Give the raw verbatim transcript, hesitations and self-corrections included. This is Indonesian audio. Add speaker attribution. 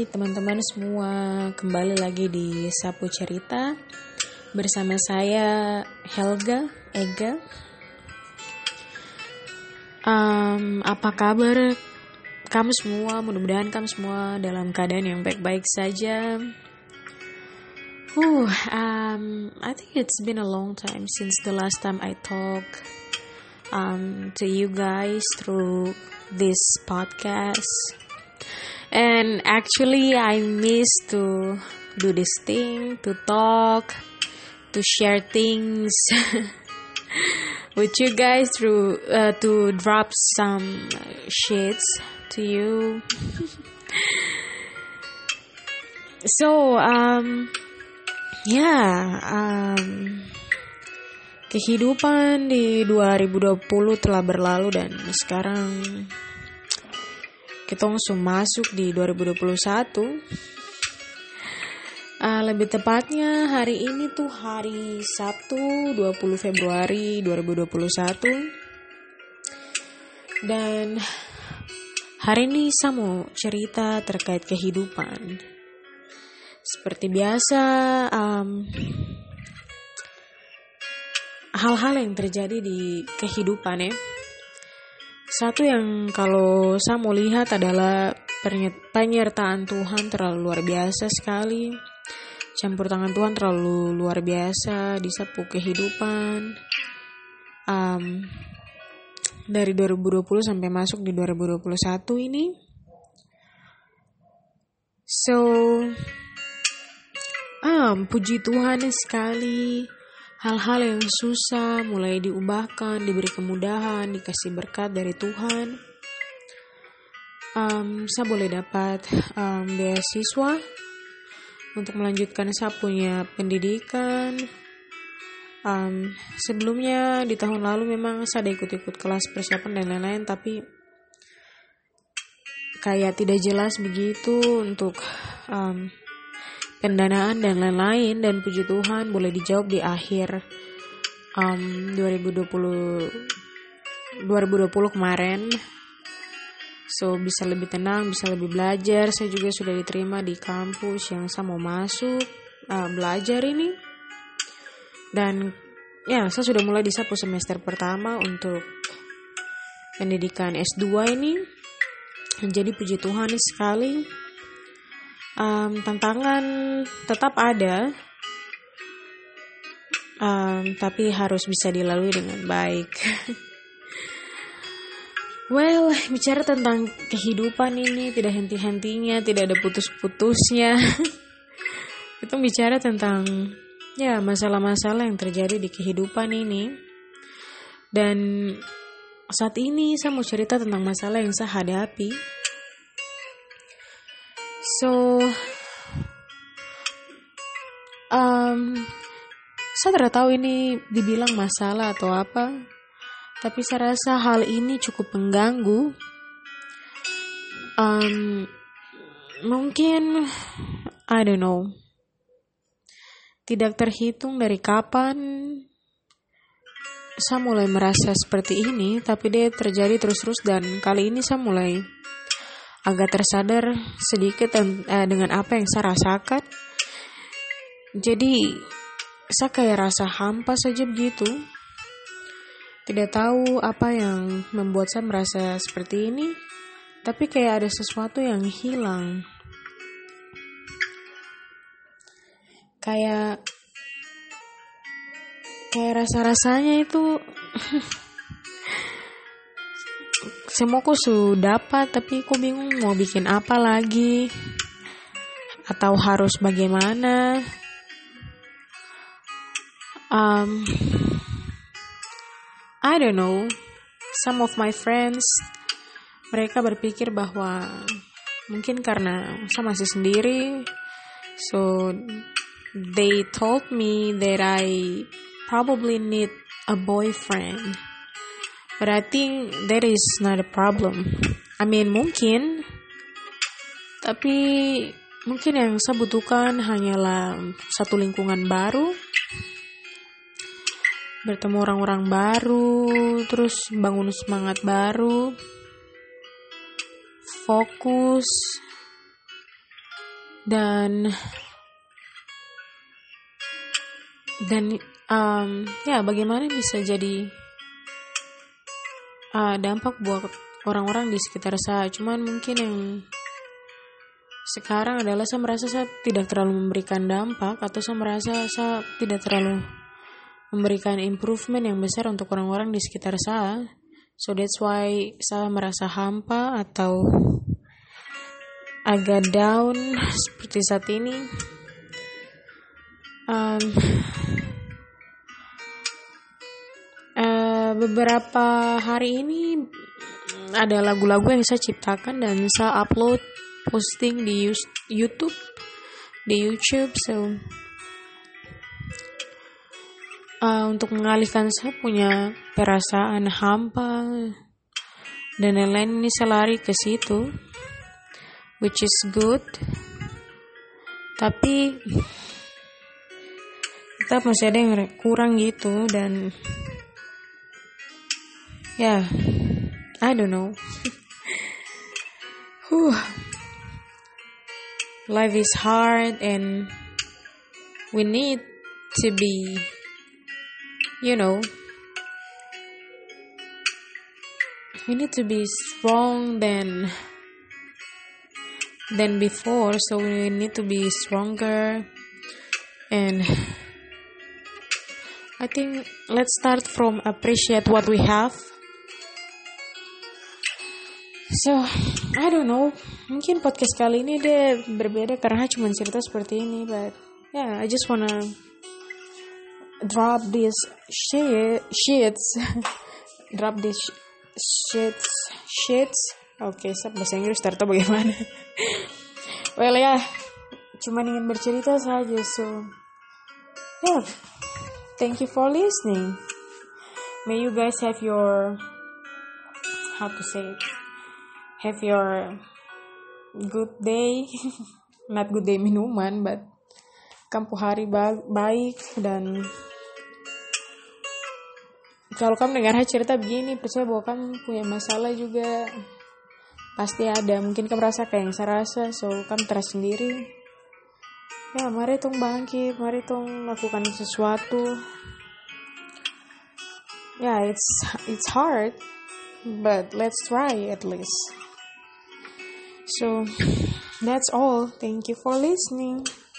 Speaker 1: teman-teman semua, kembali lagi di Sapu Cerita bersama saya Helga Ega. Um, apa kabar kamu semua? Mudah-mudahan kamu semua dalam keadaan yang baik-baik saja. Huh, um, I think it's been a long time since the last time I talk um, to you guys through this podcast. And actually, I miss to do this thing, to talk, to share things with you guys, through uh, to drop some shits to you. So, um, yeah, um, kehidupan di dua ribu dua puluh telah berlalu dan sekarang kita langsung masuk di dua ribu dua puluh satu. Uh, lebih tepatnya hari ini tuh hari Sabtu dua puluh Februari dua ribu dua puluh satu. Dan hari ini saya mau cerita terkait kehidupan. Seperti biasa, um, hal-hal yang terjadi di kehidupan ya. Satu yang kalau saya mau lihat adalah penyertaan Tuhan terlalu luar biasa sekali. Campur tangan Tuhan terlalu luar biasa di sapu kehidupan. Um, dari dua ribu dua puluh sampai masuk di dua ribu dua puluh satu ini. So, um, puji Tuhan sekali. Hal-hal yang susah mulai diubahkan, diberi kemudahan, dikasih berkat dari Tuhan. Um, saya boleh dapat um, beasiswa untuk melanjutkan saya punya pendidikan. Um, sebelumnya di tahun lalu memang saya ada ikut-ikut kelas persiapan dan lain-lain, tapi kayak tidak jelas begitu untuk um, pendanaan dan lain-lain, dan puji Tuhan boleh dijawab di akhir um, dua ribu dua puluh kemarin. So bisa lebih tenang, bisa lebih belajar. Saya juga sudah diterima di kampus yang saya mau masuk uh, belajar ini. Dan ya, saya sudah mulai di sapu semester pertama untuk pendidikan S dua ini. Jadi puji Tuhan sekali. Um, tantangan tetap ada, um, tapi harus bisa dilalui dengan baik. Well, bicara tentang kehidupan ini tidak henti-hentinya, tidak ada putus-putusnya. Itu bicara tentang ya masalah-masalah yang terjadi di kehidupan ini. Dan saat ini saya mau cerita tentang masalah yang saya hadapi. So, um, saya tidak tahu ini dibilang masalah atau apa, tapi saya rasa hal ini cukup mengganggu. Um, mungkin, I don't know, tidak terhitung dari kapan saya mulai merasa seperti ini, tapi dia terjadi terus-terus dan kali ini saya mulai agak tersadar sedikit uh, dengan apa yang saya rasakan. Jadi saya kayak rasa hampa saja begitu. Tidak tahu apa yang membuat saya merasa seperti ini, tapi kayak ada sesuatu yang hilang. Kayak kayak rasa-rasanya itu semua aku sudah dapat, tapi aku bingung mau bikin apa lagi atau harus bagaimana. Um, I don't know. Some of my friends, mereka berpikir bahwa mungkin karena saya masih sendiri, so they told me that I probably need a boyfriend. But I think that is not a problem. I mean, mungkin. Tapi mungkin yang saya butuhkan hanyalah satu lingkungan baru. Bertemu orang-orang baru. Terus bangun semangat baru. Fokus. dan dan um, ya bagaimana bisa jadi uh, dampak buat orang-orang di sekitar saya. Cuman mungkin yang sekarang adalah saya merasa saya tidak terlalu memberikan dampak, atau saya merasa saya tidak terlalu memberikan improvement yang besar untuk orang-orang di sekitar saya. So that's why saya merasa hampa atau agak down seperti saat ini. Um, uh, beberapa hari ini ada lagu-lagu yang saya ciptakan dan saya upload, posting di YouTube, di YouTube. So uh, untuk mengalihkan saya punya perasaan hampa dan lain-lain, ini saya lari ke situ, which is good. Tapi tetap masih ada yang kurang gitu, dan ya, yeah, I don't know. Whew. Life is hard and we need to be, you know, we need to be strong than than before. So we need to be stronger, and I think let's start from appreciate what we have. So, I don't know. Mungkin podcast kali ini dia berbeda karena cuma cerita seperti ini, but yeah, I just wanna drop these shit, shits, drop these shits, shits. Oke, okay, so bahasa Inggris ternyata bagaimana? Well ya, yeah, cuma ingin bercerita saja. So, yeah, thank you for listening. May you guys have your, how to say it, have your good day. Not good day minuman, but kamu hari ba- baik. Dan kalau kamu dengar cerita begini, percaya bahwa kamu punya masalah juga pasti ada. Mungkin kamu rasa kayak yang saya rasa, so kamu terasa sendiri. Ya, mari tong bangkit, mari tong lakukan sesuatu. Ya, yeah, it's it's hard, but let's try at least. So, that's all. Thank you for listening.